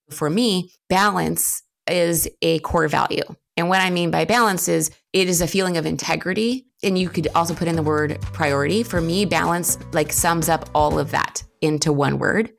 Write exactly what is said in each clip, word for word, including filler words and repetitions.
For me, balance is a core value. And what I mean by balance is it is a feeling of integrity. And you could also put in the word priority. For me, balance like sums up all of that into one word.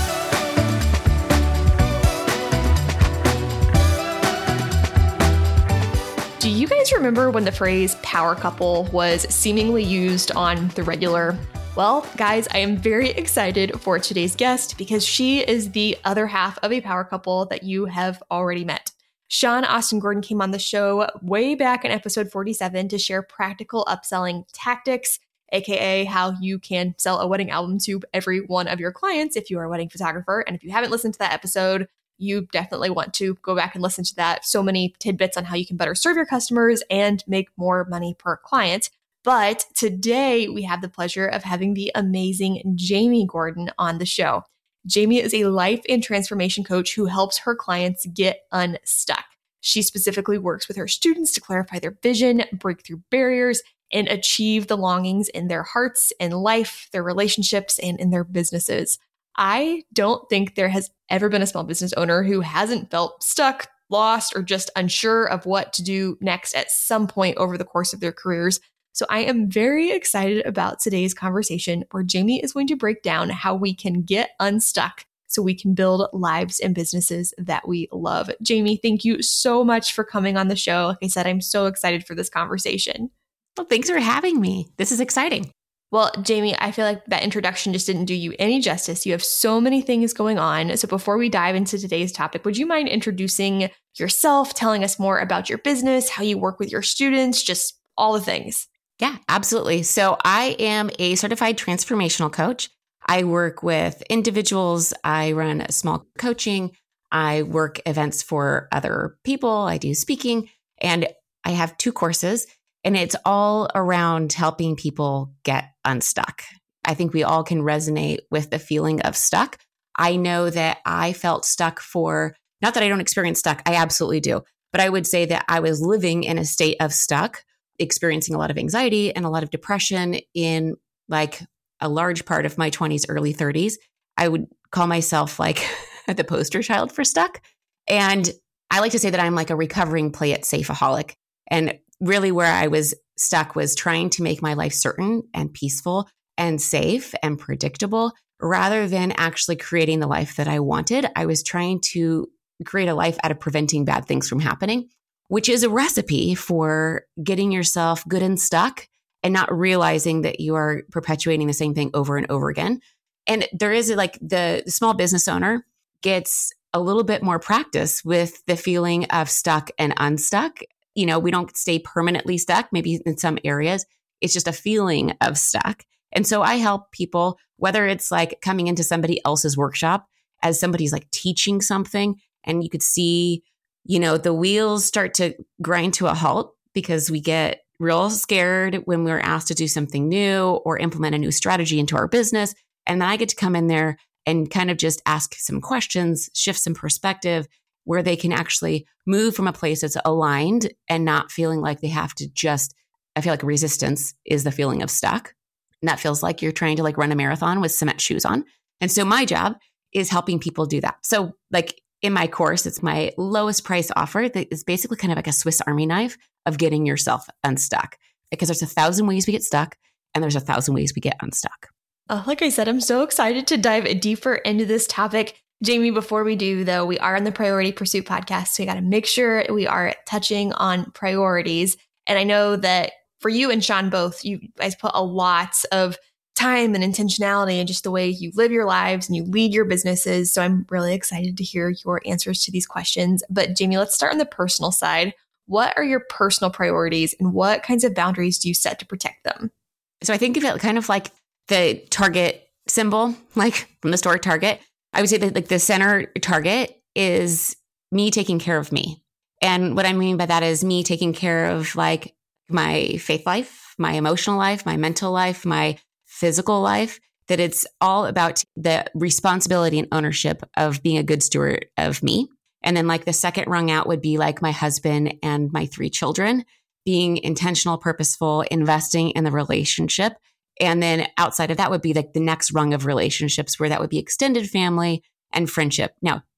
Do you guys remember when the phrase power couple was seemingly used on the regular? Well, guys, I am very excited for today's guest because she is the other half of a power couple that you have already met. Sean Austin Gordon came on the show way back in episode forty-seven to share practical upselling tactics, aka how you can sell a wedding album to every one of your clients if you are a wedding photographer. And if you haven't listened to that episode, you definitely want to go back and listen to that. So many tidbits on how you can better serve your customers and make more money per client. But today we have the pleasure of having the amazing Jamie Gordon on the show. Jamie is a life and transformation coach who helps her clients get unstuck. She specifically works with her students to clarify their vision, break through barriers, and achieve the longings in their hearts and life, their relationships, and in their businesses. I don't think there has ever been a small business owner who hasn't felt stuck, lost, or just unsure of what to do next at some point over the course of their careers. So I am very excited about today's conversation where Jamie is going to break down how we can get unstuck so we can build lives and businesses that we love. Jamie, thank you so much for coming on the show. Like I said, I'm so excited for this conversation. Well, thanks for having me. This is exciting. Well, Jamie, I feel like that introduction just didn't do you any justice. You have so many things going on. So before we dive into today's topic, would you mind introducing yourself, telling us more about your business, how you work with your students, just all the things? Yeah, absolutely. So I am a certified transformational coach. I work with individuals. I run a small coaching. I work events for other people. I do speaking, and I have two courses. And it's all around helping people get unstuck. I think we all can resonate with the feeling of stuck. I know that I felt stuck for, not that I don't experience stuck, I absolutely do. But I would say that I was living in a state of stuck, experiencing a lot of anxiety and a lot of depression in like a large part of my twenties, early thirties. I would call myself like the poster child for stuck. And I like to say that I'm like a recovering play it safe-aholic. And really where I was stuck was trying to make my life certain and peaceful and safe and predictable rather than actually creating the life that I wanted. I was trying to create a life out of preventing bad things from happening, which is a recipe for getting yourself good and stuck and not realizing that you are perpetuating the same thing over and over again. And there is like the, the small business owner gets a little bit more practice with the feeling of stuck and unstuck. You know, we don't stay permanently stuck, maybe in some areas. It's just a feeling of stuck. And so I help people, whether it's like coming into somebody else's workshop as somebody's like teaching something and you could see, you know, the wheels start to grind to a halt because we get real scared when we're asked to do something new or implement a new strategy into our business. And then I get to come in there and kind of just ask some questions, shift some perspective, where they can actually move from a place that's aligned and not feeling like they have to just, I feel like resistance is the feeling of stuck. And that feels like you're trying to like run a marathon with cement shoes on. And so my job is helping people do that. So like in my course, it's my lowest price offer that is basically kind of like a Swiss Army knife of getting yourself unstuck because there's a thousand ways we get stuck and there's a thousand ways we get unstuck. Oh, like I said, I'm so excited to dive deeper into this topic. Jamie, before we do, though, we are on the Priority Pursuit podcast, so we got to make sure we are touching on priorities. And I know that for you and Sean both, you guys put a lot of time and intentionality in just the way you live your lives and you lead your businesses. So I'm really excited to hear your answers to these questions. But Jamie, let's start on the personal side. What are your personal priorities and what kinds of boundaries do you set to protect them? So I think of it kind of like the Target symbol, like from the store Target. I would say that like the center target is me taking care of me. And what I mean by that is me taking care of like my faith life, my emotional life, my mental life, my physical life, that it's all about the responsibility and ownership of being a good steward of me. And then like the second rung out would be like my husband and my three children, being intentional, purposeful, investing in the relationship. And then outside of that would be like the next rung of relationships where that would be extended family and friendship. Now,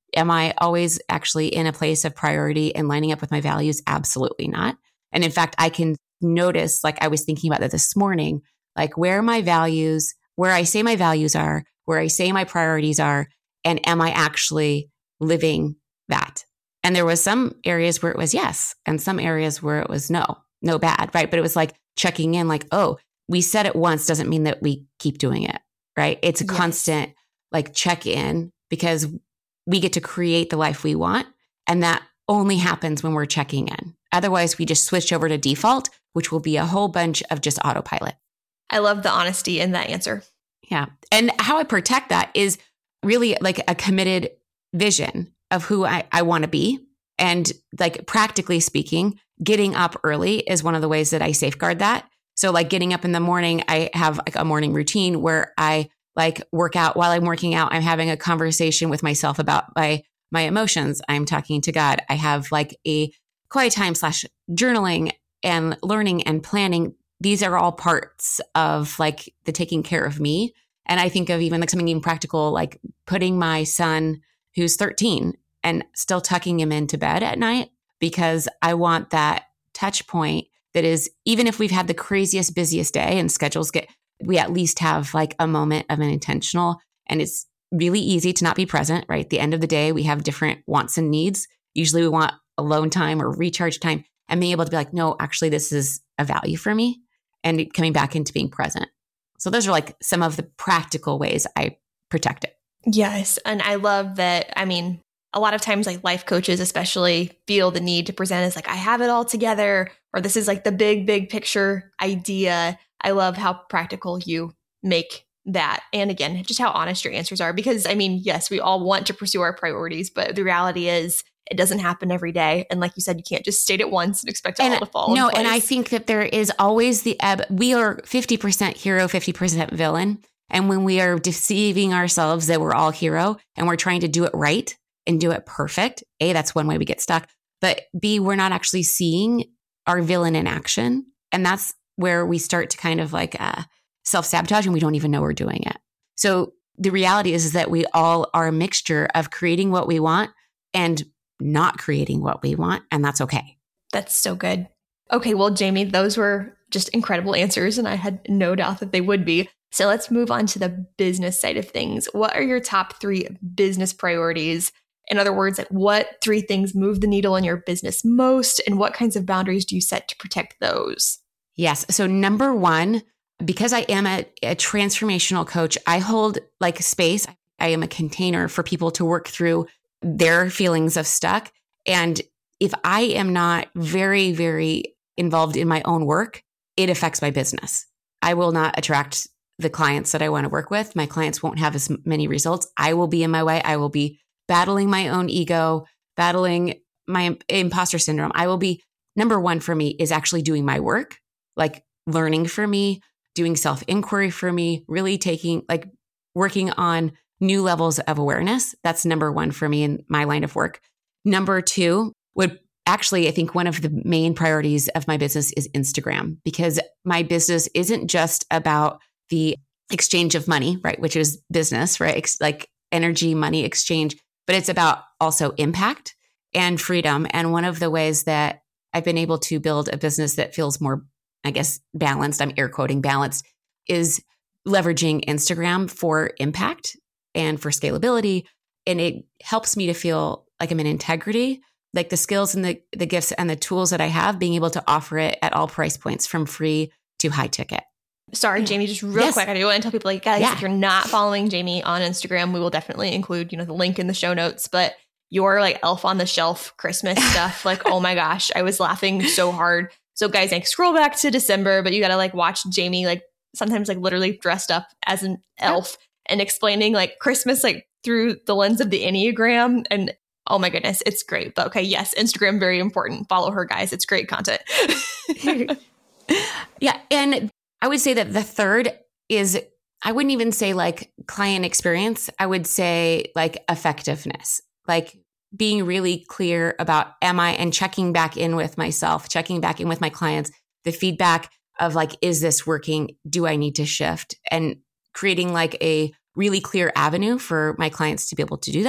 Am I always actually in a place of priority and lining up with my values? Absolutely not. And in fact, I can notice, like I was thinking about that this morning, like where my values, where I say my values are, where I say my priorities are, and am I actually living that? And there was some areas where it was yes, and some areas where it was no, no bad, right? But it was like checking in, like, oh, we said it once doesn't mean that we keep doing it, right? It's a yes. constant like check in, because we get to create the life we want. And that only happens when we're checking in. Otherwise, we just switch over to default, which will be a whole bunch of just autopilot. I love the honesty in that answer. Yeah. And how I protect that is really like a committed vision of who I, I want to be. And like practically speaking, getting up early is one of the ways that I safeguard that. So like getting up in the morning, I have like a morning routine where I like work out. While I'm working out, I'm having a conversation with myself about my, my emotions. I'm talking to God. I have like a quiet time slash journaling and learning and planning. These are all parts of like the taking care of me. And I think of even like something even practical, like putting my son who's thirteen and still tucking him into bed at night, because I want that touch point that is, even if we've had the craziest, busiest day and schedules get, we at least have like a moment of an intentional, and it's really easy to not be present, right? At the end of the day, we have different wants and needs. Usually we want alone time or recharge time, and being able to be like, no, actually, this is a value for me, and coming back into being present. So those are like some of the practical ways I protect it. Yes. And I love that. I mean, a lot of times like life coaches especially feel the need to present as like, I have it all together, or this is like the big, big picture idea. I love how practical you make that. And again, just how honest your answers are, because I mean, yes, we all want to pursue our priorities, but the reality is it doesn't happen every day. And like you said, you can't just state it once and expect it and all to fall No, in place. And I think that there is always the ebb. We are fifty percent hero, fifty percent villain. And when we are deceiving ourselves that we're all hero and we're trying to do it right and do it perfect, A, that's one way we get stuck. But B, we're not actually seeing our villain in action. And that's where we start to kind of like uh, self-sabotage, and we don't even know we're doing it. So the reality is, is that we all are a mixture of creating what we want and not creating what we want. And that's okay. That's so good. Okay. Well, Jamie, those were just incredible answers, and I had no doubt that they would be. So let's move on to the business side of things. What are your top three business priorities? In other words, like what three things move the needle in your business most, and what kinds of boundaries do you set to protect those? Yes. So number one, because I am a, a transformational coach, I hold like space. I am a container for people to work through their feelings of stuck. And if I am not very, very involved in my own work, it affects my business. I will not attract the clients that I want to work with. My clients won't have as many results. I will be in my way. I will be battling my own ego, battling my imposter syndrome. I will be, number one for me is actually doing my work, like learning for me, doing self-inquiry for me, really taking, like working on new levels of awareness. That's number one for me in my line of work. Number two would actually, I think one of the main priorities of my business is Instagram, because my business isn't just about the exchange of money, right? Which is business, right? Ex- like energy, money exchange, but it's about also impact and freedom. And one of the ways that I've been able to build a business that feels more, I guess, balanced, I'm air quoting balanced, is leveraging Instagram for impact and for scalability. And it helps me to feel like I'm in integrity, like the skills and the, the gifts and the tools that I have, being able to offer it at all price points from free to high ticket. Sorry, Jamie, just real yes. quick. I do want to tell people, like, guys, yeah. if you're not following Jamie on Instagram, we will definitely include, you know, the link in the show notes, but your like elf on the shelf Christmas stuff, like, oh my gosh, I was laughing so hard. So guys, like scroll back to December, but you got to like watch Jamie, like sometimes like literally dressed up as an elf yeah. and explaining like Christmas, like through the lens of the Enneagram. And oh my goodness, it's great. But okay, yes, Instagram, very important. Follow her, guys. It's great content. Yeah. And I would say that the third is, I wouldn't even say like client experience. I would say like effectiveness, like being really clear about am I, and checking back in with myself, checking back in with my clients, the feedback of like, is this working? Do I need to shift? And creating like a really clear avenue for my clients to be able to do that.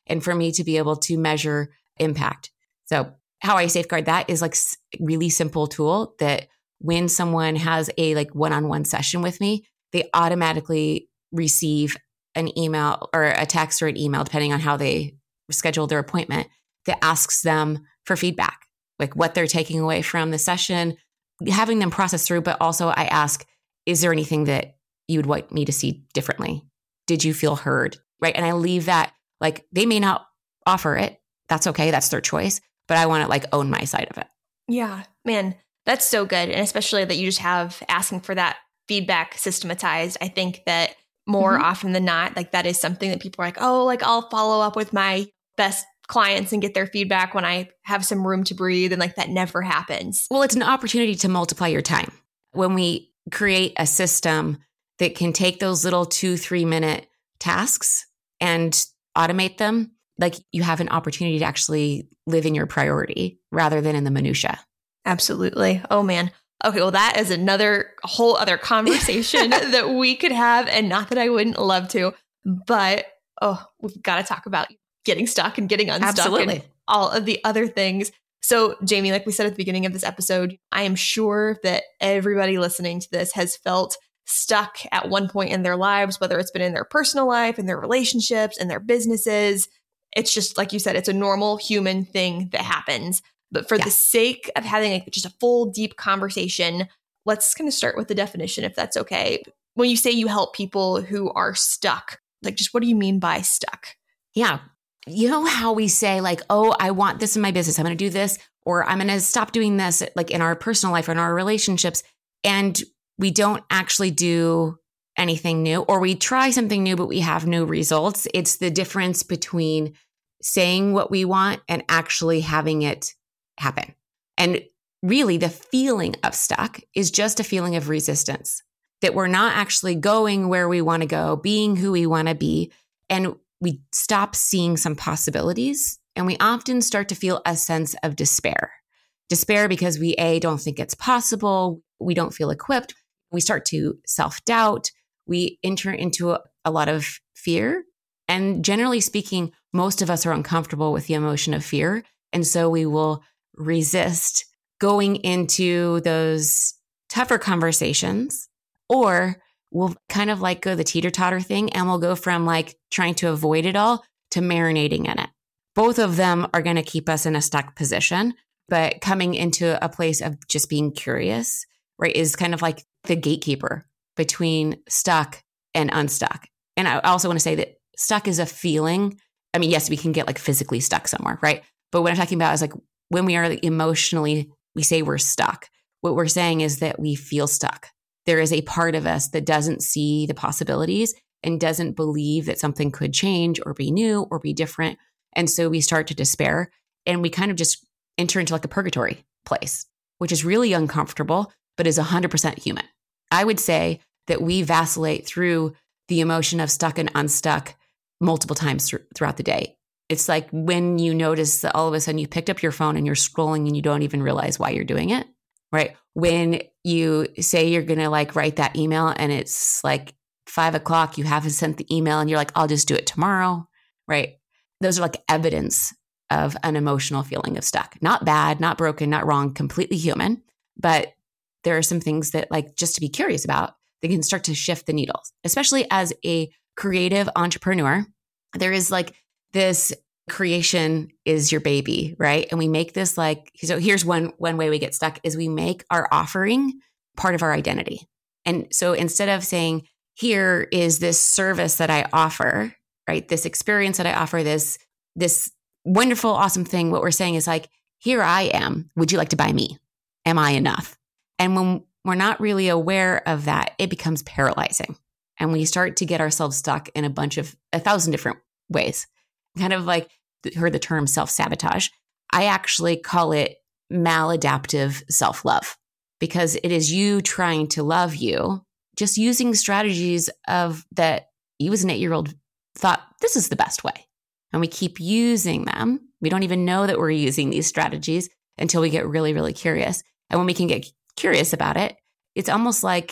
and for me to be able to measure impact. So how I safeguard that is like really simple tool that when someone has a like one-on-one session with me, they automatically receive an email or a text or an email, depending on how they schedule their appointment, that asks them for feedback, like what they're taking away from the session, having them process through. But also I ask, is there anything that you would want me to see differently? Did you feel heard? Right. And I leave that, like, they may not offer it. That's okay. That's their choice. But I want to like own my side of it. Yeah, man, that's so good. And especially that you just have asking for that feedback systematized. I think that more mm-hmm. often than not, like that is something that people are like, oh, like I'll follow up with my best clients and get their feedback when I have some room to breathe. And like that never happens. Well, it's an opportunity to multiply your time. When we create a system that can take those little two, three minute tasks and automate them, like you have an opportunity to actually live in your priority rather than in the minutia. Absolutely. Oh man. Okay. Well, that is another whole other conversation that we could have. And not that I wouldn't love to, but oh, we've got to talk about getting stuck and getting unstuck Absolutely. And all of the other things. So Jamie, like we said at the beginning of this episode, I am sure that everybody listening to this has felt stuck at one point in their lives, whether it's been in their personal life, in their relationships, in their businesses. It's just, like you said, it's a normal human thing that happens. But for yeah. the sake of having like just a full, deep conversation, let's kind of start with the definition, if that's okay. When you say you help people who are stuck, like just what do you mean by stuck? Yeah. You know how we say like, oh, I want this in my business. I'm going to do this, or I'm going to stop doing this, like in our personal life or in our relationships. And we don't actually do anything new, or we try something new, but we have no results. It's the difference between saying what we want and actually having it happen. And really the feeling of stuck is just a feeling of resistance, that we're not actually going where we want to go, being who we want to be. And we stop seeing some possibilities, and we often start to feel a sense of despair. Despair because we, A, don't think it's possible. We don't feel equipped. We start to self-doubt. We enter into a, a lot of fear. And generally speaking, most of us are uncomfortable with the emotion of fear. And so we will resist going into those tougher conversations, or we'll kind of like go the teeter-totter thing, and we'll go from like trying to avoid it all to marinating in it. Both of them are going to keep us in a stuck position, but coming into a place of just being curious, right, is kind of like the gatekeeper between stuck and unstuck. And I also want to say that stuck is a feeling. I mean, yes, we can get like physically stuck somewhere, right? But what I'm talking about is like when we are emotionally, we say we're stuck. What we're saying is that we feel stuck. There is a part of us that doesn't see the possibilities and doesn't believe that something could change or be new or be different. And so we start to despair, and we kind of just enter into like a purgatory place, which is really uncomfortable, but is one hundred percent human. I would say that we vacillate through the emotion of stuck and unstuck multiple times th- throughout the day. It's like when you notice that all of a sudden you picked up your phone and you're scrolling and you don't even realize why you're doing it, right? When you say you're going to like write that email and it's like five o'clock, you haven't sent the email and you're like, I'll just do it tomorrow, right? Those are like evidence of an emotional feeling of stuck. Not bad, not broken, not wrong, completely human. But there are some things that like just to be curious about that can start to shift the needles, especially as a creative entrepreneur. There is like this creation is your baby, right? And we make this like, so here's one, one way we get stuck is we make our offering part of our identity. And so instead of saying, here is this service that I offer, right? This experience that I offer, this, this wonderful, awesome thing. What we're saying is like, here I am. Would you like to buy me? Am I enough? And when we're not really aware of that, it becomes paralyzing. And we start to get ourselves stuck in a bunch of, a thousand different ways. Kind of like, heard the term self-sabotage. I actually call it maladaptive self-love, because it is you trying to love you, just using strategies of that you as an eight-year-old thought this is the best way. And we keep using them. We don't even know that we're using these strategies until we get really, really curious. And when we can get curious about it, it's almost like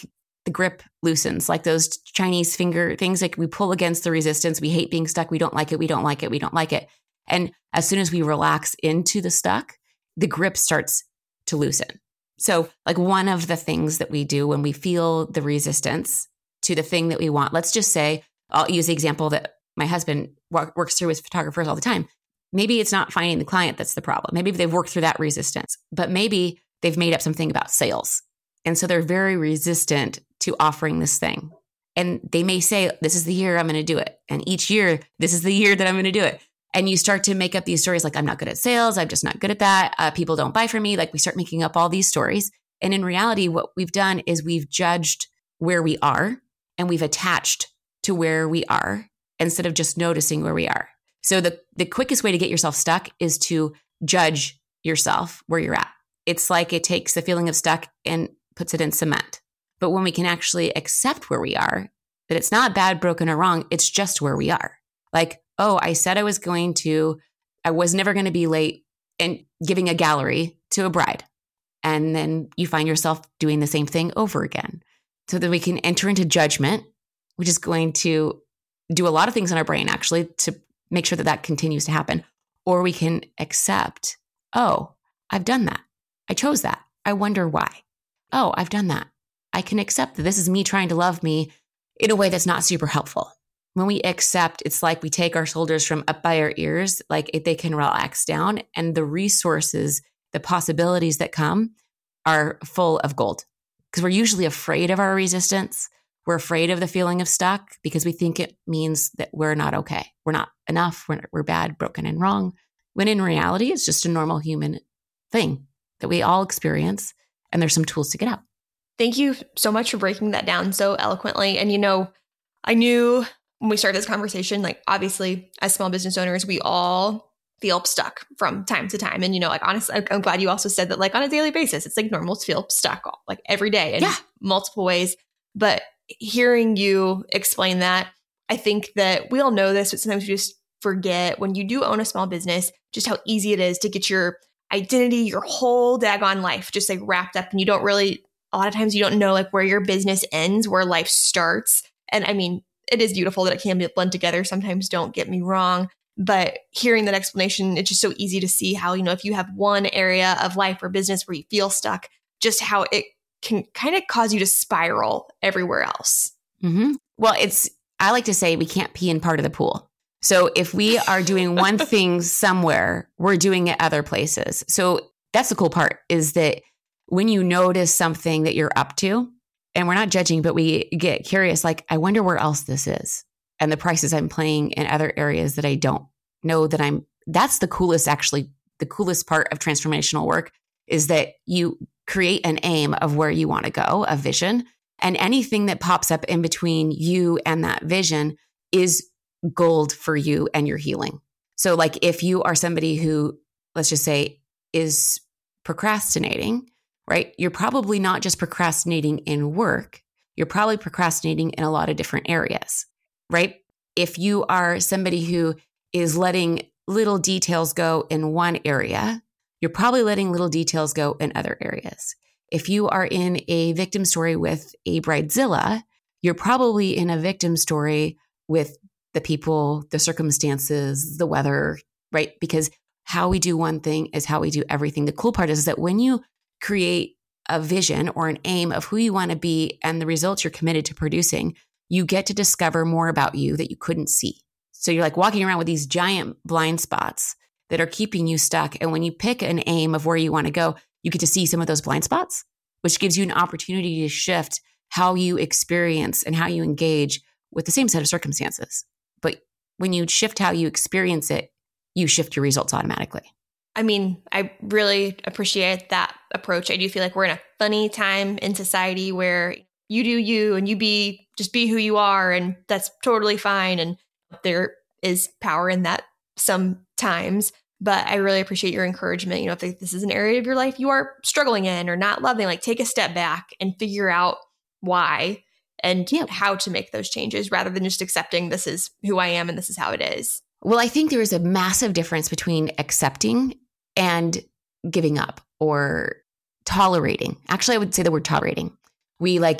the grip loosens, like those Chinese finger things. Like we pull against the resistance. We hate being stuck. We don't like it. We don't like it. We don't like it. And as soon as we relax into the stuck, the grip starts to loosen. So like one of the things that we do when we feel the resistance to the thing that we want, let's just say, I'll use the example that my husband works through with photographers all the time. Maybe it's not finding the client that's the problem. Maybe they've worked through that resistance, but maybe they've made up something about sales. And so they're very resistant to offering this thing. And they may say, this is the year I'm going to do it. And each year, this is the year that I'm going to do it. And you start to make up these stories like, I'm not good at sales. I'm just not good at that. Uh, people don't buy from me. Like we start making up all these stories. And in reality, what we've done is we've judged where we are and we've attached to where we are instead of just noticing where we are. So the, the quickest way to get yourself stuck is to judge yourself where you're at. It's like it takes the feeling of stuck and puts it in cement. But when we can actually accept where we are, that it's not bad, broken, or wrong, it's just where we are. Like, oh, I said I was going to, I was never going to be late and giving a gallery to a bride. And then you find yourself doing the same thing over again. So that we can enter into judgment, which is going to do a lot of things in our brain actually to make sure that that continues to happen. Or we can accept, oh, I've done that. I chose that. I wonder why. Oh, I've done that. I can accept that this is me trying to love me in a way that's not super helpful. When we accept, it's like we take our shoulders from up by our ears, like they can relax down, and the resources, the possibilities that come are full of gold. Because we're usually afraid of our resistance. We're afraid of the feeling of stuck because we think it means that we're not okay. We're not enough. We're, we're bad, broken, and wrong. When in reality, it's just a normal human thing that we all experience. And there's some tools to get out. Thank you so much for breaking that down so eloquently. And, you know, I knew when we started this conversation, like, obviously, as small business owners, we all feel stuck from time to time. And, you know, like, honestly, I'm glad you also said that, like, on a daily basis, it's like normal to feel stuck, like every day in yeah. multiple ways. But hearing you explain that, I think that we all know this, but sometimes we just forget when you do own a small business, just how easy it is to get your identity, your whole daggone life just like wrapped up, and you don't really, a lot of times you don't know like where your business ends, where life starts. And I mean, it is beautiful that it can be blend together. Sometimes, don't get me wrong, but hearing that explanation, it's just so easy to see how, you know, if you have one area of life or business where you feel stuck, just how it can kind of cause you to spiral everywhere else. Mm-hmm. Well, it's, I like to say we can't pee in part of the pool. So if we are doing one thing somewhere, we're doing it other places. So that's the cool part, is that when you notice something that you're up to, and we're not judging, but we get curious, like, I wonder where else this is, and the prices I'm playing in other areas that I don't know that I'm, that's the coolest, actually, the coolest part of transformational work is that you create an aim of where you want to go, a vision, and anything that pops up in between you and that vision is gold for you and your healing. So like if you are somebody who, let's just say, is procrastinating, right? You're probably not just procrastinating in work. You're probably procrastinating in a lot of different areas, right? If you are somebody who is letting little details go in one area, you're probably letting little details go in other areas. If you are in a victim story with a bridezilla, you're probably in a victim story with the people, the circumstances, the weather, right? Because how we do one thing is how we do everything. The cool part is that when you create a vision or an aim of who you want to be and the results you're committed to producing, you get to discover more about you that you couldn't see. So you're like walking around with these giant blind spots that are keeping you stuck. And when you pick an aim of where you want to go, you get to see some of those blind spots, which gives you an opportunity to shift how you experience and how you engage with the same set of circumstances. But when you shift how you experience it, you shift your results automatically. I mean, I really appreciate that approach. I do feel like we're in a funny time in society where you do you and you be, just be who you are, and that's totally fine. And there is power in that sometimes. But I really appreciate your encouragement. You know, if this is an area of your life you are struggling in or not loving, like take a step back and figure out why and yeah. how to make those changes rather than just accepting this is who I am and this is how it is. Well, I think there is a massive difference between accepting and giving up or tolerating. Actually, I would say the word tolerating. We like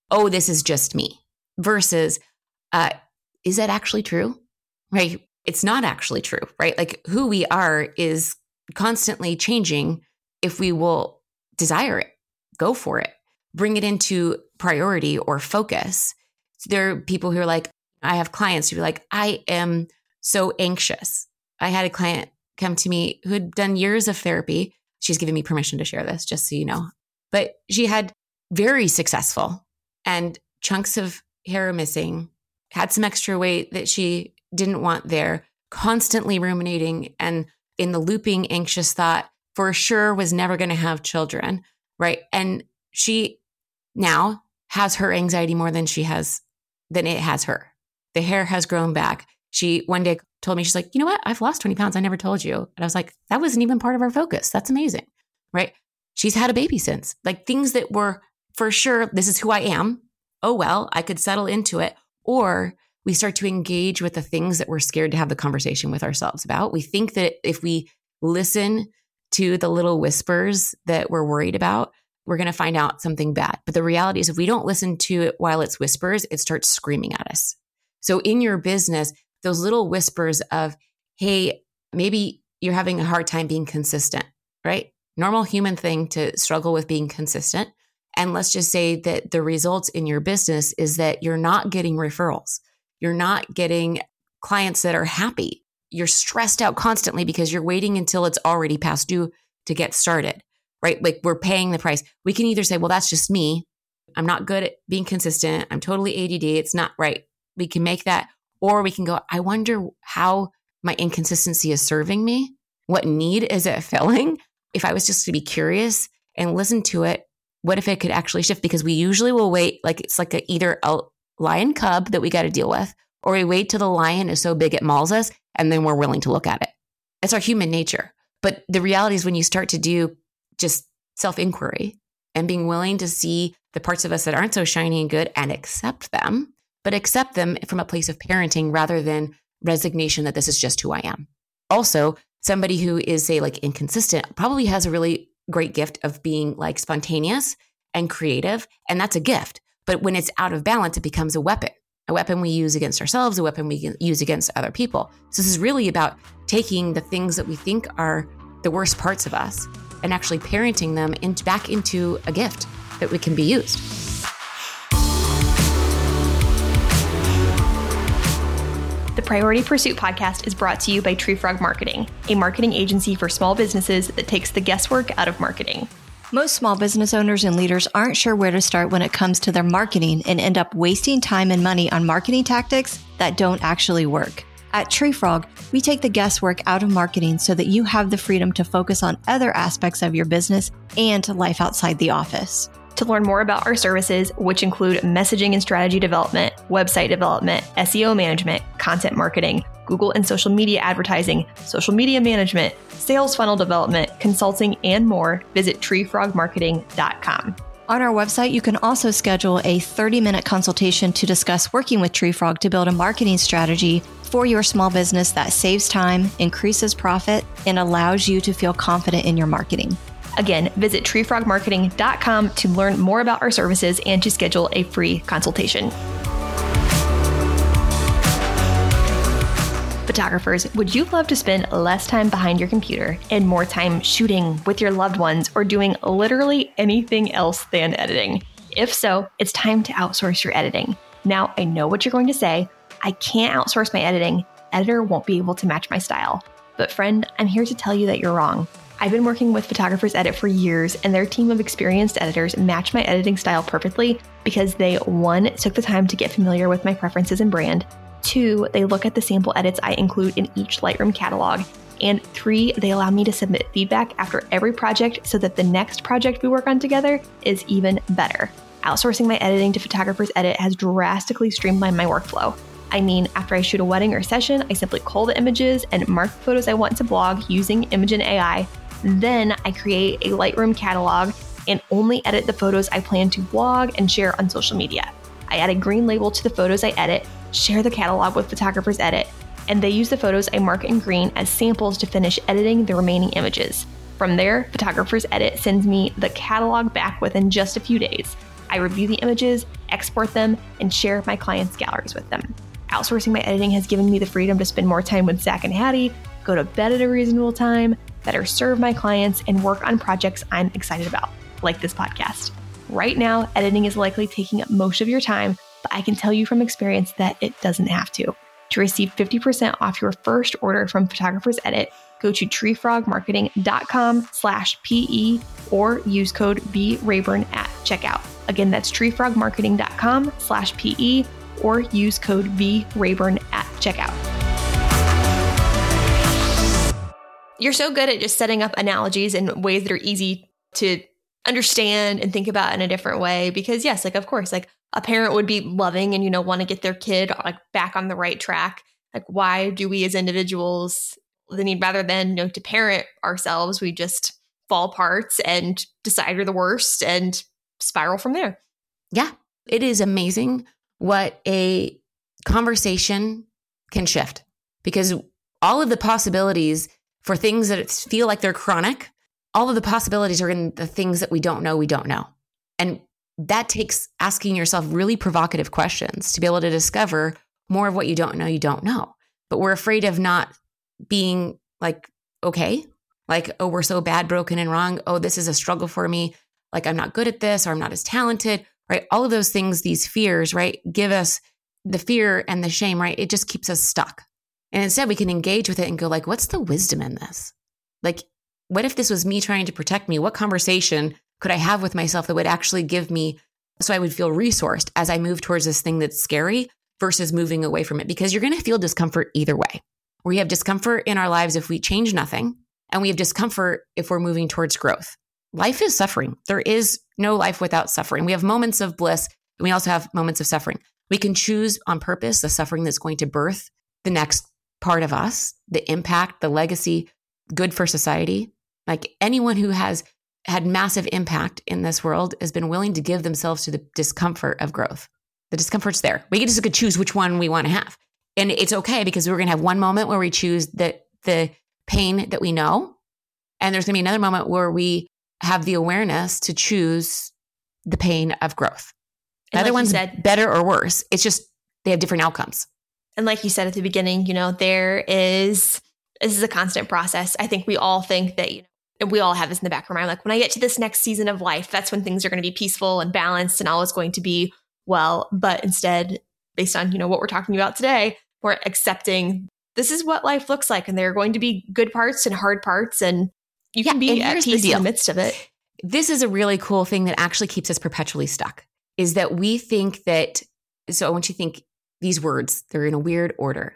oh, this is just me, versus, uh, is that actually true? Right? It's not actually true, right? Like who we are is constantly changing if we will desire it, go for it, bring it into priority or focus. There are people who are like, I have clients who are like, I am so anxious. I had a client come to me who had done years of therapy. She's given me permission to share this, just so you know. But she had very successful and chunks of hair missing, had some extra weight that she didn't want there, constantly ruminating and in the looping anxious thought, for sure was never going to have children, right? And she now has her anxiety more than she has, than it has her. The hair has grown back. She one day told me, she's like, you know what? I've lost twenty pounds. I never told you. And I was like, that wasn't even part of our focus. That's amazing, right? She's had a baby since. Like things that were for sure, this is who I am. Oh, well, I could settle into it. Or we start to engage with the things that we're scared to have the conversation with ourselves about. We think that if we listen to the little whispers that we're worried about, we're going to find out something bad. But the reality is if we don't listen to it while it's whispers, it starts screaming at us. So in your business, those little whispers of, hey, maybe you're having a hard time being consistent, right? Normal human thing to struggle with being consistent. And let's just say that the results in your business is that you're not getting referrals. You're not getting clients that are happy. You're stressed out constantly because you're waiting until it's already past due to get started, right? Like we're paying the price. We can either say, well, that's just me. I'm not good at being consistent. I'm totally A D D. It's not right. We can make that. Or we can go, I wonder how my inconsistency is serving me. What need is it filling? If I was just to be curious and listen to it, what if it could actually shift? Because we usually will wait, like it's like a, either a lion cub that we got to deal with, or we wait till the lion is so big it mauls us, and then we're willing to look at it. It's our human nature. But the reality is when you start to do just self-inquiry and being willing to see the parts of us that aren't so shiny and good and accept them, but accept them from a place of parenting rather than resignation that this is just who I am. Also, somebody who is, say, like inconsistent probably has a really great gift of being like spontaneous and creative. And that's a gift. But when it's out of balance, it becomes a weapon, a weapon we use against ourselves, a weapon we use against other people. So this is really about taking the things that we think are the worst parts of us and actually parenting them into, back into a gift that we can be used. The Priority Pursuit podcast is brought to you by Tree Frog Marketing, a marketing agency for small businesses that takes the guesswork out of marketing. Most small business owners and leaders aren't sure where to start when it comes to their marketing and end up wasting time and money on marketing tactics that don't actually work. At Tree Frog, we take the guesswork out of marketing so that you have the freedom to focus on other aspects of your business and life outside the office. To learn more about our services, which include messaging and strategy development, website development, S E O management, content marketing, Google and social media advertising, social media management, sales funnel development, consulting, and more, visit tree frog marketing dot com. On our website, you can also schedule a thirty-minute consultation to discuss working with Tree Frog to build a marketing strategy for your small business that saves time, increases profit, and allows you to feel confident in your marketing. Again, visit tree frog marketing dot com to learn more about our services and to schedule a free consultation. Photographers, would you love to spend less time behind your computer and more time shooting with your loved ones or doing literally anything else than editing? If so, it's time to outsource your editing. Now, I know what you're going to say. I can't outsource my editing. Editor won't be able to match my style. But friend, I'm here to tell you that you're wrong. I've been working with Photographers Edit for years, and their team of experienced editors match my editing style perfectly because they, one, took the time to get familiar with my preferences and brand, two, they look at the sample edits I include in each Lightroom catalog, and three, they allow me to submit feedback after every project so that the next project we work on together is even better. Outsourcing my editing to Photographers Edit has drastically streamlined my workflow. I mean, after I shoot a wedding or session, I simply cull the images and mark the photos I want to blog using Imagen A I. Then I create a Lightroom catalog and only edit the photos I plan to blog and share on social media. I add a green label to the photos I edit, share the catalog with Photographers Edit, and they use the photos I mark in green as samples to finish editing the remaining images. From there, Photographers Edit sends me the catalog back within just a few days. I review the images, export them, and share my clients' galleries with them. Outsourcing my editing has given me the freedom to spend more time with Zach and Hattie, go to bed at a reasonable time, better serve my clients, and work on projects I'm excited about, like this podcast. Right now, editing is likely taking up most of your time, but I can tell you from experience that it doesn't have to. To receive fifty percent off your first order from Photographers Edit, go to treefrogmarketing.com slash PE or use code B Rayburn at checkout. Again, that's treefrogmarketing.com slash PE or use code B Rayburn at checkout. You're so good at just setting up analogies in ways that are easy to understand and think about in a different way. Because yes, like, of course, like a parent would be loving and, you know, want to get their kid like back on the right track. Like, why do we as individuals, I mean, rather than, you know, to parent ourselves, we just fall apart and decide we're the worst and spiral from there. Yeah. It is amazing what a conversation can shift, because all of the possibilities for things that feel like they're chronic, all of the possibilities are in the things that we don't know, we don't know. And that takes asking yourself really provocative questions to be able to discover more of what you don't know, you don't know. But we're afraid of not being like, okay, like, oh, we're so bad, broken, and wrong. Oh, this is a struggle for me. Like, I'm not good at this, or I'm not as talented, right? All of those things, these fears, right, give us the fear and the shame, right? It just keeps us stuck. And instead we can engage with it and go like, what's the wisdom in this? Like, what if this was me trying to protect me? What conversation could I have with myself that would actually give me, so I would feel resourced as I move towards this thing that's scary versus moving away from it? Because you're going to feel discomfort either way. We have discomfort in our lives if we change nothing, and we have discomfort if we're moving towards growth. Life is suffering. There is no life without suffering. We have moments of bliss, and we also have moments of suffering. We can choose on purpose the suffering that's going to birth the next part of us, the impact, the legacy, good for society. Like, anyone who has had massive impact in this world has been willing to give themselves to the discomfort of growth. The discomfort's there. We just could choose which one we want to have. And it's okay, because we're going to have one moment where we choose the, the pain that we know. And there's going to be another moment where we have the awareness to choose the pain of growth. The other one's said, better or worse. It's just they have different outcomes. And like you said at the beginning, you know, there is, this is a constant process. I think we all think that, you know, we all have this in the back of our mind. Like, when I get to this next season of life, that's when things are going to be peaceful and balanced and all is going to be well. But instead, based on, you know, what we're talking about today, we're accepting this is what life looks like. And there are going to be good parts and hard parts. And you can yeah, be at peace in the midst of it. This is a really cool thing that actually keeps us perpetually stuck, is that we think that, so I want you to think these words, they're in a weird order.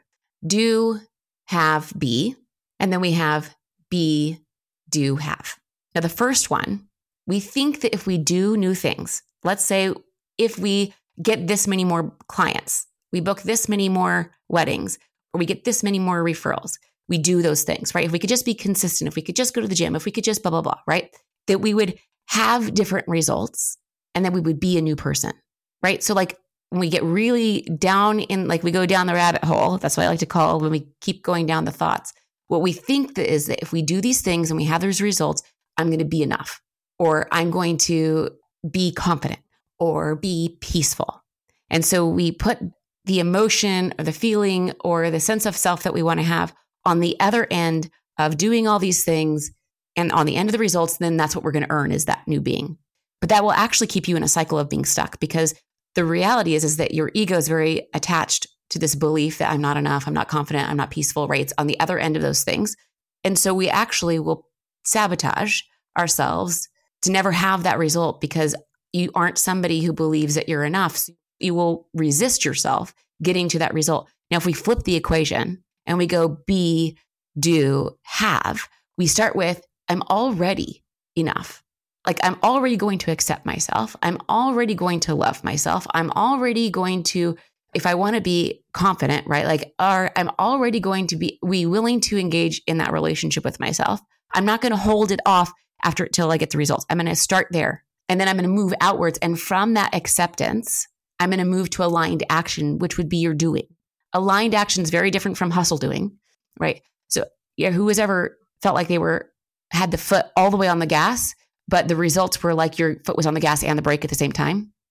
Do, have, be, and then we have be, do, have. Now, the first one, we think that if we do new things, let's say if we get this many more clients, we book this many more weddings, or we get this many more referrals, we do those things, right? If we could just be consistent, if we could just go to the gym, if we could just blah, blah, blah, right? That we would have different results, and then we would be a new person, right? So like, when we get really down in, like, we go down the rabbit hole, that's what I like to call when we keep going down the thoughts. What we think that is that if we do these things and we have those results, I'm going to be enough, or I'm going to be confident, or be peaceful. And so we put the emotion or the feeling or the sense of self that we want to have on the other end of doing all these things. And on the end of the results, then that's what we're going to earn, is that new being. But that will actually keep you in a cycle of being stuck, because the reality is, is that your ego is very attached to this belief that I'm not enough, I'm not confident, I'm not peaceful, right? It's on the other end of those things. And so we actually will sabotage ourselves to never have that result, because you aren't somebody who believes that you're enough. So you will resist yourself getting to that result. Now, if we flip the equation and we go be, do, have, we start with, I'm already enough. Like, I'm already going to accept myself. I'm already going to love myself. I'm already going to, if I want to be confident, right? Like, or I'm already going to be, be willing to engage in that relationship with myself. I'm not going to hold it off after till I get the results. I'm going to start there, and then I'm going to move outwards. And from that acceptance, I'm going to move to aligned action, which would be your doing. Aligned action is very different from hustle doing, right? So yeah, who has ever felt like they were, had the foot all the way on the gas, but the results were like your foot was on the gas and the brake at the same time?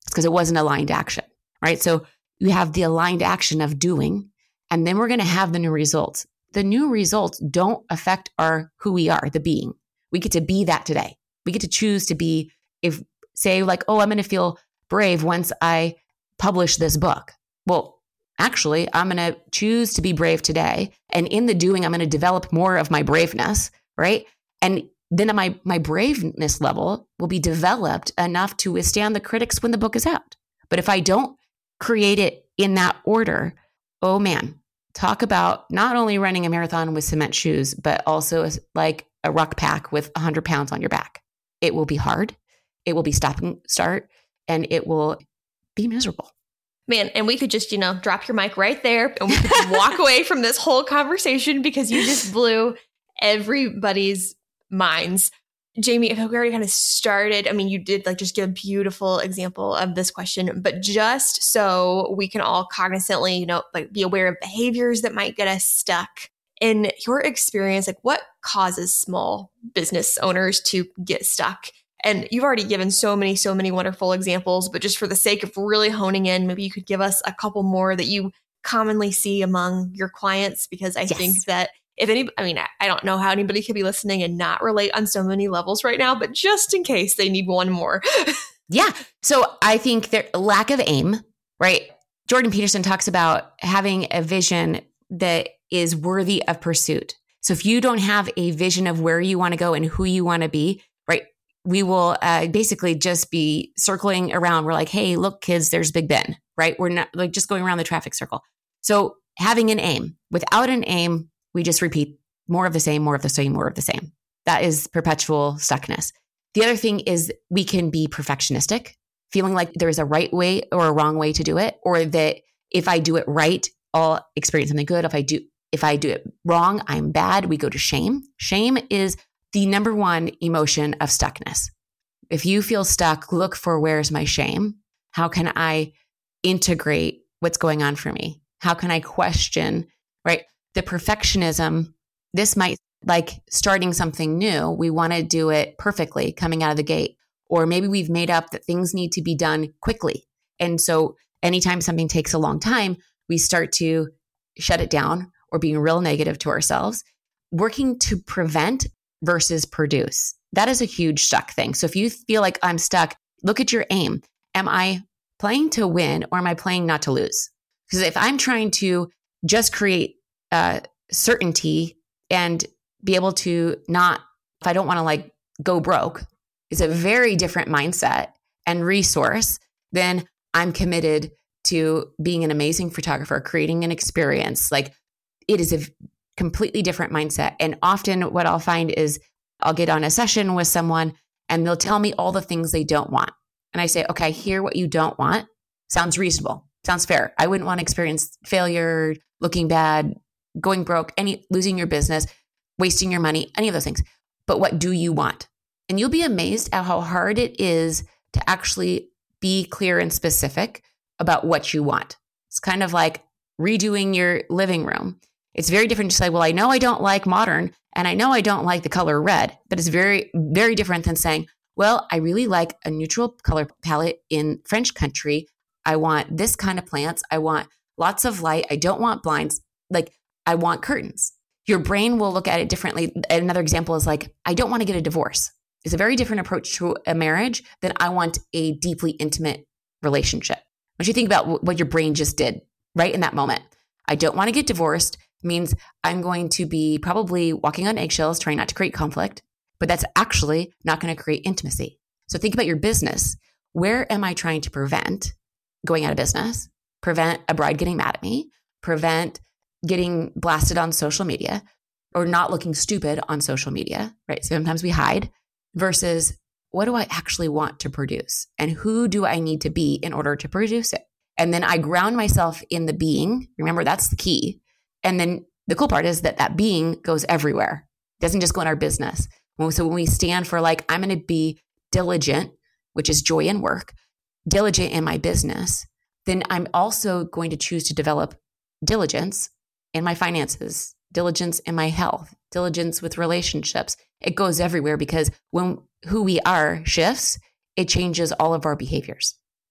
It's because it wasn't aligned action, right? So you have the aligned action of doing, and then we're going to have the new results. The new results don't affect our who we are, the being. We get to be that today. We get to choose to be, if say like, oh, I'm going to feel brave once I publish this book. Well, actually, I'm going to choose to be brave today. And in the doing, I'm going to develop more of my braveness, right? And then my, my braveness level will be developed enough to withstand the critics when the book is out. But if I don't create it in that order, oh man, talk about not only running a marathon with cement shoes, but also like a ruck pack with one hundred pounds on your back. It will be hard. It will be stop and start, and it will be miserable. Man, and we could just, you know, drop your mic right there and we could walk away from this whole conversation because you just blew everybody's minds. Jamie, if we already kind of started, I mean, you did like just give a beautiful example of this question, but just so we can all cognizantly, you know, like be aware of behaviors that might get us stuck. In your experience, like what causes small business owners to get stuck? And you've already given so many, so many wonderful examples, but just for the sake of really honing in, maybe you could give us a couple more that you commonly see among your clients, because I yes. think that if any, I mean, I don't know how anybody could be listening and not relate on so many levels right now, but just in case they need one more. Yeah. So I think there lack of aim, right? Jordan Peterson talks about having a vision that is worthy of pursuit. So if you don't have a vision of where you want to go and who you want to be, right, we will uh, basically just be circling around. We're like, hey, look, kids, there's Big Ben, right? We're not like just going around the traffic circle. So having an aim, without an aim, we just repeat more of the same, more of the same, more of the same. That is perpetual stuckness. The other thing is we can be perfectionistic, feeling like there is a right way or a wrong way to do it, or that if I do it right, I'll experience something good. If I do, if I do it wrong, I'm bad. We go to shame. Shame is the number one emotion of stuckness. If you feel stuck, look for where's my shame? How can I integrate what's going on for me? How can I question, right? The perfectionism, this might like starting something new. We want to do it perfectly coming out of the gate. Or maybe we've made up that things need to be done quickly. And so anytime something takes a long time, we start to shut it down or being real negative to ourselves. Working to prevent versus produce. That is a huge stuck thing. So if you feel like I'm stuck, look at your aim. Am I playing to win or am I playing not to lose? Because if I'm trying to just create uh, certainty and be able to not, if I don't want to like go broke, it's a very different mindset and resource than I'm committed to being an amazing photographer, creating an experience. Like it is a completely different mindset. And often what I'll find is I'll get on a session with someone and they'll tell me all the things they don't want. And I say, okay, I hear what you don't want. Sounds reasonable. Sounds fair. I wouldn't want to experience failure, looking bad, going broke, any losing your business, wasting your money, any of those things. But what do you want? And you'll be amazed at how hard it is to actually be clear and specific about what you want. It's kind of like redoing your living room. It's very different to say, well, I know I don't like modern and I know I don't like the color red, but it's very, very different than saying, well, I really like a neutral color palette in French country. I want this kind of plants. I want lots of light. I don't want blinds. Like I want curtains. Your brain will look at it differently. Another example is like, I don't want to get a divorce. It's a very different approach to a marriage than I want a deeply intimate relationship. Once you think about what your brain just did right in that moment, I don't want to get divorced means I'm going to be probably walking on eggshells, trying not to create conflict, but that's actually not going to create intimacy. So think about your business. Where am I trying to prevent going out of business, prevent a bride getting mad at me, prevent getting blasted on social media or not looking stupid on social media, right? Sometimes we hide versus what do I actually want to produce and who do I need to be in order to produce it? And then I ground myself in the being. Remember, that's the key. And then the cool part is that that being goes everywhere. It doesn't just go in our business. So when we stand for like, I'm going to be diligent, which is joy in work, diligent in my business, then I'm also going to choose to develop diligence in my finances, diligence in my health, diligence with relationships. It goes everywhere because when who we are shifts, it changes all of our behaviors.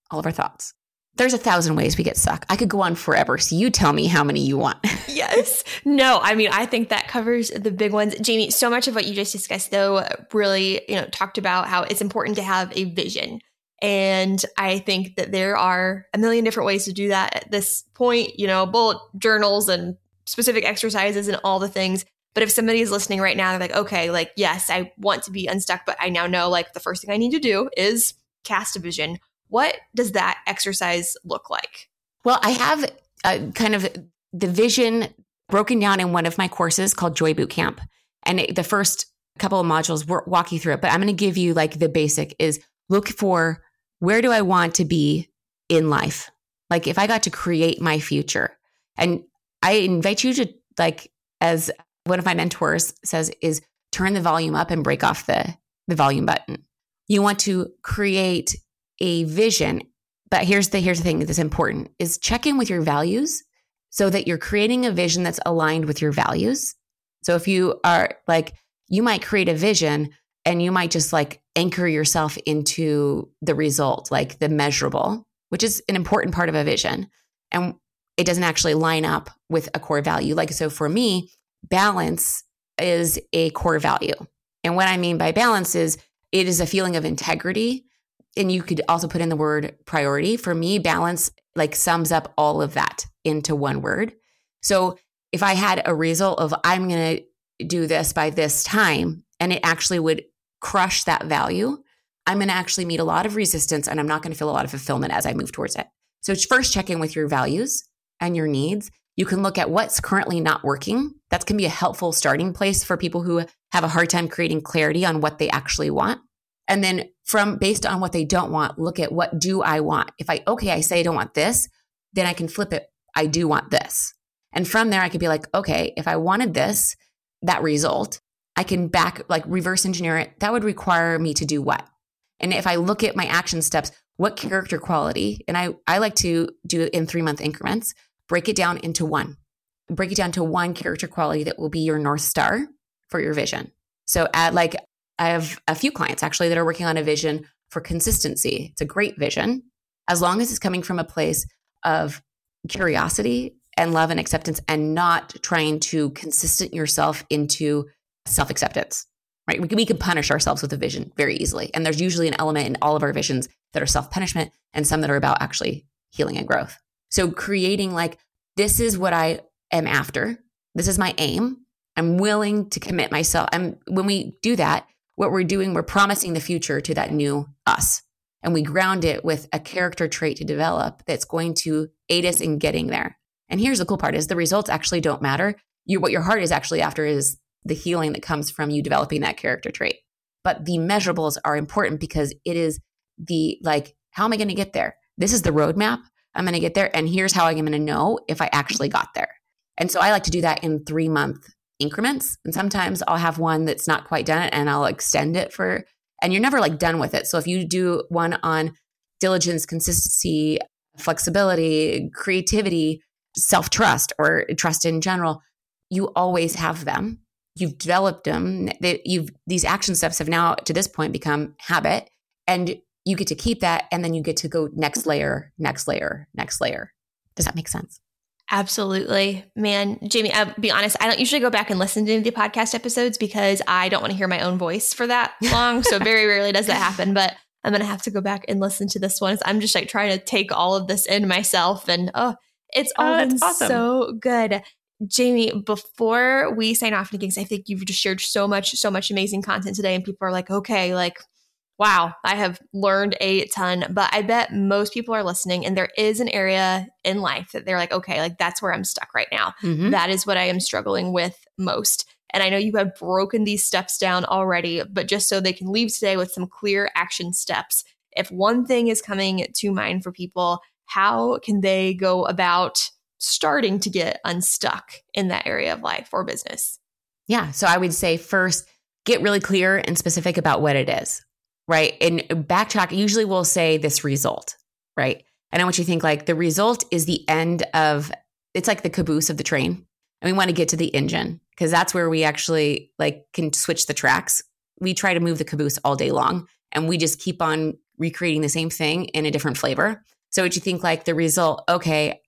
all of our thoughts. There's a thousand ways we get stuck. I could go on forever. So you tell me how many you want. Yes. No, I mean, I think that covers the big ones. Jamie, so much of what you just discussed, though, really, you know, talked about how it's important to have a vision. And I think that there are a million different ways to do that at this point, you know, bullet journals and specific exercises and all the things. But if somebody is listening right now, they're like, okay, like, yes, I want to be unstuck, but I now know like the first thing I need to do is cast a vision. What does that exercise look like? Well, I have a kind of the vision broken down in one of my courses called Joy Bootcamp. And it, the first couple of modules will walk you through it, but I'm going to give you like the basic is look for where do I want to be in life? Like if I got to create my future, and I invite you to, like, as one of my mentors says, is turn the volume up and break off the, the volume button. You want to create a vision, but here's the, here's the thing that's important is check in with your values so that you're creating a vision that's aligned with your values. So if you are like, you might create a vision and you might just like anchor yourself into the result, like the measurable, which is an important part of a vision. And it doesn't actually line up with a core value. Like, so for me, balance is a core value. And what I mean by balance is it is a feeling of integrity. And you could also put in the word priority. For me, balance like sums up all of that into one word. So if I had a result of I'm going to do this by this time, and it actually would crush that value, I'm going to actually meet a lot of resistance and I'm not going to feel a lot of fulfillment as I move towards it. So first check in with your values and your needs. You can look at what's currently not working. That can be a helpful starting place for people who have a hard time creating clarity on what they actually want. And then from based on what they don't want, look at what do I want? If I, okay, I say I don't want this, then I can flip it. I do want this. And from there, I could be like, okay, if I wanted this, that result, I can back, like reverse engineer it. That would require me to do what? And if I look at my action steps, what character quality, and I, I like to do it in three month increments, break it down into one, break it down to one character quality that will be your North Star for your vision. So at like, I have a few clients actually that are working on a vision for consistency. It's a great vision, as long as it's coming from a place of curiosity and love and acceptance and not trying to consistent yourself into self-acceptance, right? We can, we can punish ourselves with a vision very easily. And there's usually an element in all of our visions that are self-punishment and some that are about actually healing and growth. So creating like, this is what I am after. This is my aim. I'm willing to commit myself. And when we do that, what we're doing, we're promising the future to that new us. And we ground it with a character trait to develop that's going to aid us in getting there. And here's the cool part is the results actually don't matter. You, what your heart is actually after is the healing that comes from you developing that character trait. But the measurables are important because it is the, like, how am I going to get there? This is the roadmap. I'm going to get there. And here's how I'm going to know if I actually got there. And so I like to do that in three month increments. And sometimes I'll have one that's not quite done it and I'll extend it for, and you're never like done with it. So if you do one on diligence, consistency, flexibility, creativity, self-trust, or trust in general, you always have them. You've developed them. They, you've, these action steps have now to this point become habit, and you get to keep that. And then you get to go next layer, next layer, next layer. Does that make sense? Absolutely. Man, Jamie, I'll be honest, I don't usually go back and listen to the podcast episodes because I don't want to hear my own voice for that long. So very rarely does that happen, but I'm going to have to go back and listen to this one. I'm just like trying to take all of this in myself, and oh, it's all oh, been awesome. So good. Jamie, before we sign off, because I think you've just shared so much, so much amazing content today, and people are like, okay, like, wow, I have learned a ton, but I bet most people are listening and there is an area in life that they're like, okay, like that's where I'm stuck right now. Mm-hmm. That is what I am struggling with most. And I know you have broken these steps down already, but just so they can leave today with some clear action steps. If one thing is coming to mind for people, how can they go about starting to get unstuck in that area of life or business? Yeah. So I would say first, get really clear and specific about what it is. Right. And backtrack, usually we'll say this result, right? And I want you to think like the result is the end of, it's like the caboose of the train. And we want to get to the engine because that's where we actually like can switch the tracks. We try to move the caboose all day long and we just keep on recreating the same thing in a different flavor. So would you think like the result, okay,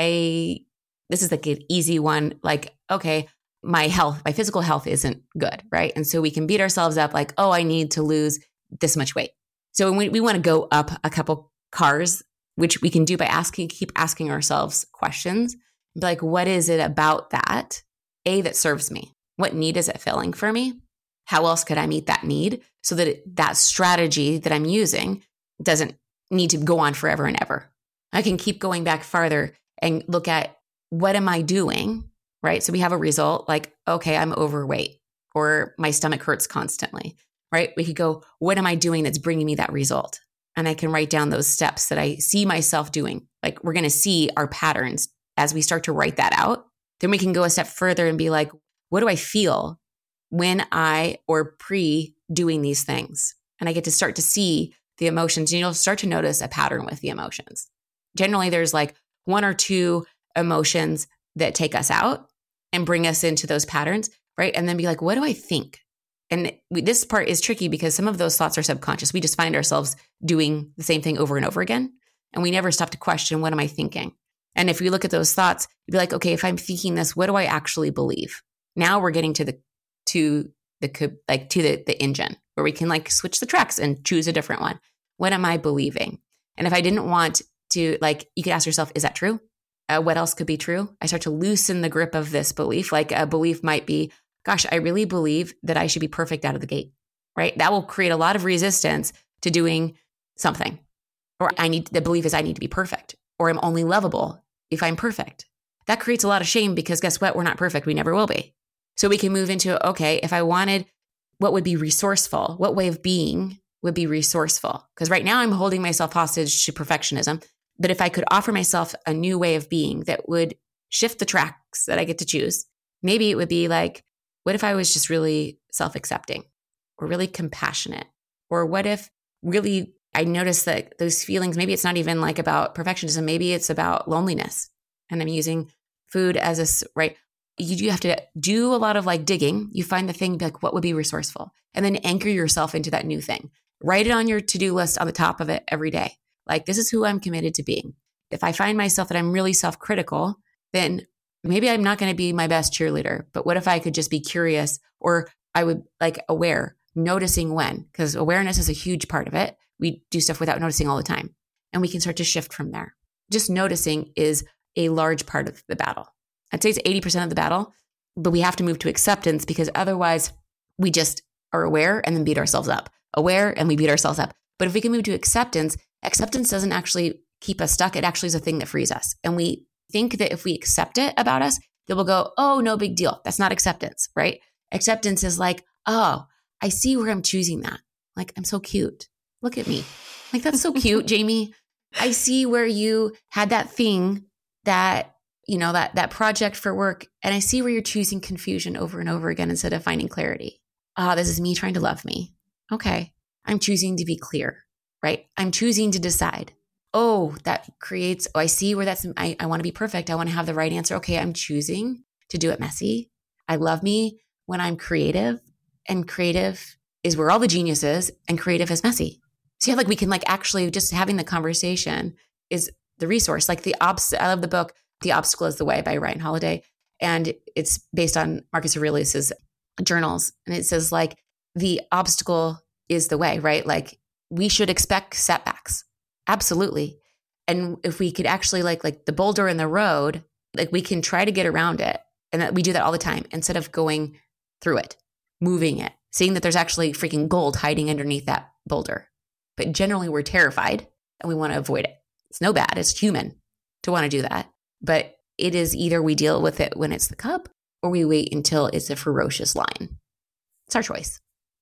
I, this is like an easy one, like, okay, my health, my physical health isn't good, right? And so we can beat ourselves up like, oh, I need to lose this much weight. So when we, we want to go up a couple cars, which we can do by asking, keep asking ourselves questions, be like, what is it about that, A, that serves me? What need is it filling for me? How else could I meet that need so that it, that strategy that I'm using doesn't need to go on forever and ever? I can keep going back farther and look at what am I doing, right? So we have a result like, okay, I'm overweight or my stomach hurts constantly, right? We could go, what am I doing that's bringing me that result? And I can write down those steps that I see myself doing. Like we're going to see our patterns as we start to write that out. Then we can go a step further and be like, what do I feel when I or pre doing these things? And I get to start to see the emotions, and you'll start to notice a pattern with the emotions. Generally, there's like one or two emotions that take us out and bring us into those patterns, right? And then be like, what do I think? And we, this part is tricky because some of those thoughts are subconscious. We just find ourselves doing the same thing over and over again. And we never stop to question, what am I thinking? And if we look at those thoughts, you'd be like, okay, if I'm thinking this, what do I actually believe? Now we're getting to the, to the, like to the, the engine where we can like switch the tracks and choose a different one. What am I believing? And if I didn't want to, like, you could ask yourself, is that true? Uh, what else could be true? I start to loosen the grip of this belief. Like a belief might be, gosh, I really believe that I should be perfect out of the gate, right? That will create a lot of resistance to doing something. Or I need, the belief is I need to be perfect, or I'm only lovable if I'm perfect. That creates a lot of shame because guess what? We're not perfect. We never will be. So we can move into, okay, if I wanted, what would be resourceful? What way of being would be resourceful? Because right now I'm holding myself hostage to perfectionism. But if I could offer myself a new way of being that would shift the tracks that I get to choose, maybe it would be like, what if I was just really self-accepting or really compassionate? Or what if really I noticed that those feelings, maybe it's not even like about perfectionism, maybe it's about loneliness. And I'm using food as a, right? You do have to do a lot of like digging. You find the thing, like what would be resourceful? And then anchor yourself into that new thing. Write it on your to-do list on the top of it every day. Like, this is who I'm committed to being. If I find myself that I'm really self-critical, then maybe I'm not going to be my best cheerleader. But what if I could just be curious, or I would like aware, noticing when, because awareness is a huge part of it. We do stuff without noticing all the time, and we can start to shift from there. Just noticing is a large part of the battle. I'd say it's eighty percent of the battle, but we have to move to acceptance because otherwise we just are aware and then beat ourselves up. Aware and we beat ourselves up. But if we can move to acceptance, acceptance doesn't actually keep us stuck. It actually is a thing that frees us. And we think that if we accept it about us, then we'll go, oh, no big deal. That's not acceptance, right? Acceptance is like, oh, I see where I'm choosing that. Like, I'm so cute. Look at me. Like, that's so cute, Jamie. I see where you had that thing that, you know, that, that project for work. And I see where you're choosing confusion over and over again instead of finding clarity. Ah, oh, this is me trying to love me. Okay. I'm choosing to be clear, right? I'm choosing to decide. Oh, that creates, oh, I see where that's, I, I want to be perfect. I want to have the right answer. Okay. I'm choosing to do it messy. I love me when I'm creative, and creative is where all the genius is, and creative is messy. So yeah, like we can like actually just having the conversation is the resource. Like the obs, I love the book, The Obstacle is the Way by Ryan Holiday. And it's based on Marcus Aurelius's journals. And it says like the obstacle is the way, right? Like we should expect setbacks. Absolutely. And if we could actually like, like the boulder in the road, like we can try to get around it. And that we do that all the time instead of going through it, moving it, seeing that there's actually freaking gold hiding underneath that boulder. But generally we're terrified and we want to avoid it. It's no bad. It's human to want to do that. But it is either we deal with it when it's the cub or we wait until it's a ferocious lion. It's our choice.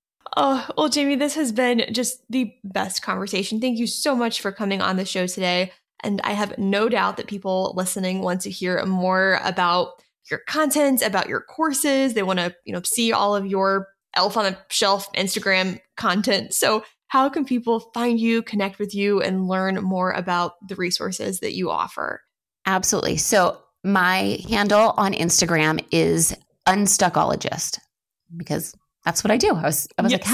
Oh, well, Jamie, this has been just the best conversation. Thank you so much for coming on the show today. And I have no doubt that people listening want to hear more about your content, about your courses. They want to, you know, see all of your elf on the shelf Instagram content. So how can people find you, connect with you, and learn more about the resources that you offer? Absolutely. So my handle on Instagram is Unstuckologist, because that's what I do. I was, I was yes. like, how,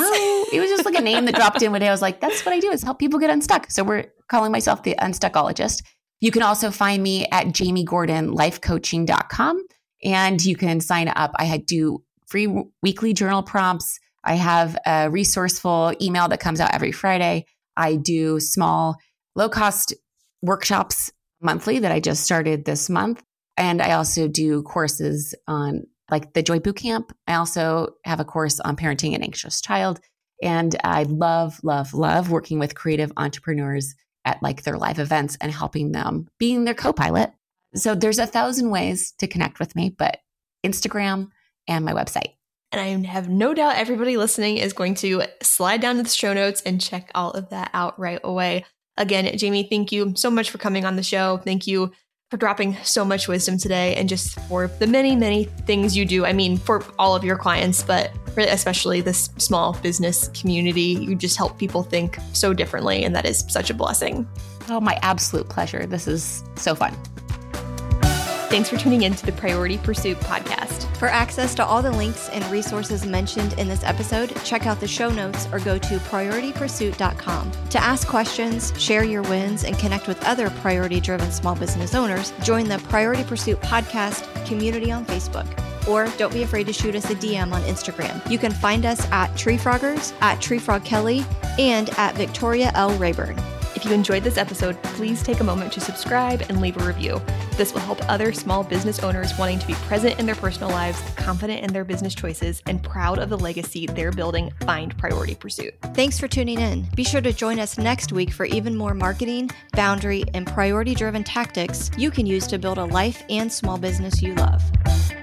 It was just like a name that dropped in one day. I was like, that's what I do, is help people get unstuck. So we're calling myself the Unstuckologist. You can also find me at jamie gordon life coaching dot com, and you can sign up. I do free weekly journal prompts. I have a resourceful email that comes out every Friday. I do small, low-cost workshops monthly that I just started this month. And I also do courses on like the Joy Bootcamp. I also have a course on parenting an anxious child. And I love, love, love working with creative entrepreneurs at like their live events and helping them, being their co-pilot. So there's a thousand ways to connect with me, but Instagram and my website. And I have no doubt everybody listening is going to slide down to the show notes and check all of that out right away. Again, Jamie, thank you so much for coming on the show. Thank you for dropping so much wisdom today, and just for the many, many things you do. I mean, for all of your clients, but for especially this small business community, you just help people think so differently. And that is such a blessing. Oh, my absolute pleasure. This is so fun. Thanks for tuning in to the Priority Pursuit podcast. For access to all the links and resources mentioned in this episode, check out the show notes or go to priority pursuit dot com. To ask questions, share your wins, and connect with other priority-driven small business owners, join the Priority Pursuit podcast community on Facebook. Or don't be afraid to shoot us a D M on Instagram. You can find us at TreeFroggers, at TreeFrogKelly, and at Victoria L. Rayburn. If you enjoyed this episode, please take a moment to subscribe and leave a review. This will help other small business owners wanting to be present in their personal lives, confident in their business choices, and proud of the legacy they're building find Priority Pursuit. Thanks for tuning in. Be sure to join us next week for even more marketing, boundary, and priority-driven tactics you can use to build a life and small business you love.